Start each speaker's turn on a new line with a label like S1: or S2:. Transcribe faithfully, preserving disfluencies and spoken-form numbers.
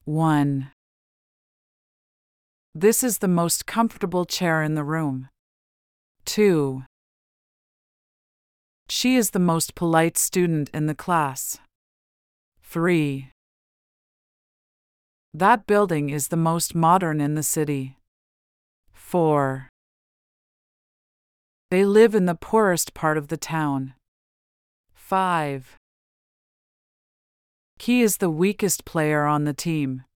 S1: one. This is the most comfortable chair in the room. two. She is the most polite student in the class. three. That building is the most modern in the city. four. They live in the poorest part of the town. five. He is the weakest player on the team.